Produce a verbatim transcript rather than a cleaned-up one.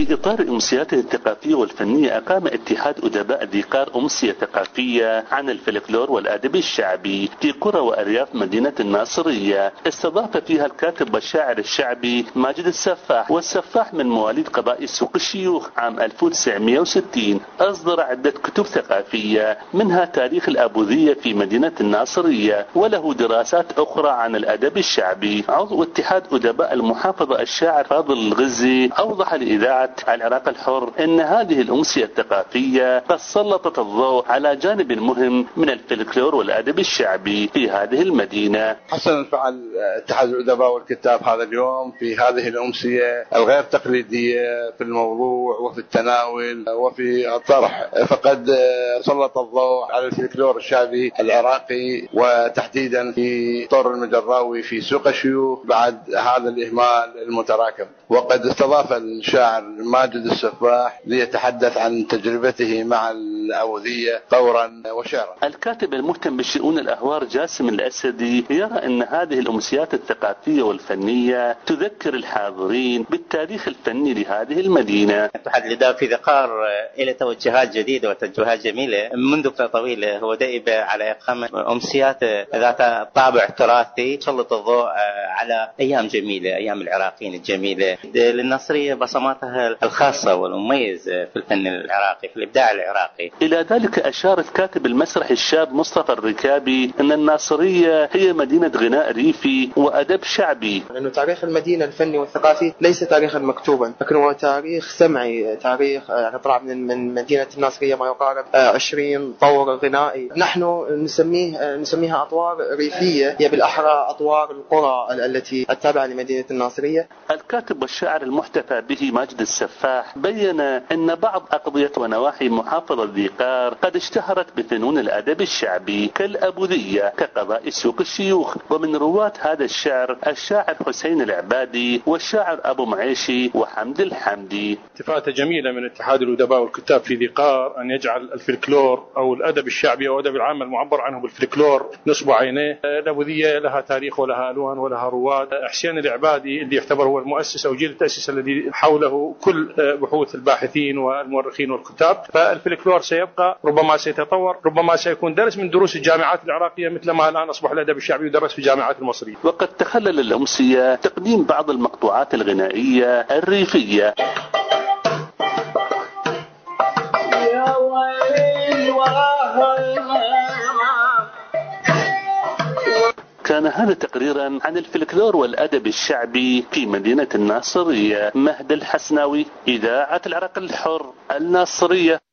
في إطار أمسياته الثقافية والفنية أقام اتحاد أدباء ذيقار أمسية ثقافية عن الفلكلور والأدب الشعبي في قرى وأرياف مدينة الناصرية، استضاف فيها الكاتب والشاعر الشعبي ماجد السفاح. والسفاح من مواليد قبائل سوق الشيوخ عام ألف وتسعمئة وستين، أصدر عدة كتب ثقافية منها تاريخ الأبوذية في مدينة الناصرية، وله دراسات أخرى عن الأدب الشعبي. عضو اتحاد أدباء المحافظة الشاعر فاضل الغزي أوضح لإذاعة العراق الحر أن هذه الأمسية الثقافية قد سلطت الضوء على جانب مهم من الفلكلور والأدب الشعبي في هذه المدينة. حسن فعل اتحاد الأدباء والكتاب هذا اليوم في هذه الأمسية الغير تقليدية في الموضوع وفي التناول وفي الطرح، فقد سلط الضوء على الفلكلور الشعبي العراقي وتحديدا في طور المجراوي في سوق الشيوخ بعد هذا الإهمال المتراكم. وقد استضاف الشاعر ماجد السفاح ليتحدث عن تجربته مع الأبوذية طورا وشعرا. الكاتب المهتم بشؤون الأهوار جاسم الأسدي يرى أن هذه الأمسيات الثقافية والفنية تذكر الحاضرين بالتاريخ الفني لهذه المدينة. اتحاد الأدباء في ذيقار إلى توجهات جديدة وتوجهات جميلة منذ فترة طويلة، هو دائب على إقامة أمسيات ذات طابع تراثي تسلط الضوء على أيام جميلة، أيام العراقيين الجميلة. للناصرية بصماتها الخاصة والمميز في الفن العراقي، في الإبداع العراقي. إلى ذلك أشارت كاتب المسرح الشاب مصطفى الركابي أن الناصرية هي مدينة غناء ريفي وأدب شعبي، لأنه تاريخ المدينة الفني والثقافي ليس تاريخا مكتوبا، لكن هو تاريخ سمعي، تاريخ يعني طلع من من مدينة الناصرية ما يقارب عشرين طور غنائي. نحن نسميه نسميها أطوار ريفية، هي بالأحرى أطوار القرى التي التابعة لمدينة الناصرية. الكاتب والشاعر المحتفى به ماجد السفاح بين أن بعض أقضية ونواحي محافظة ذيقار قد اشتهرت بفنون الأدب الشعبي كالأبوذية كقضاء سوق الشيوخ. ومن رواة هذا الشعر الشاعر حسين العبادي والشاعر أبو معيشي وحمد الحمدي. اتفاقة جميلة من اتحاد الأدباء والكتاب في ذيقار أن يجعل الفلكلور أو الأدب الشعبي أو الأدب العام المعبر عنه بالفلكلور نصب عينيه. الأبوذية لها تاريخ ولها ألوان ولها رواد. حسين العبادي اللي يعتبر هو المؤسس أو جيل التأسيس الذي حوله كل بحوث الباحثين والمؤرخين والكتاب. فالفلكلور سيبقى، ربما سيتطور، ربما سيكون درس من دروس الجامعات العراقية مثل ما الآن أصبح الأدب الشعبي يدرس في الجامعات المصرية. وقد تخلل الأمسية تقديم بعض المقطوعات الغنائية الريفية. كان هذا تقريرا عن الفلكلور والأدب الشعبي في مدينة الناصرية. مهد الحسناوي، إذاعة العراق الحر، الناصرية.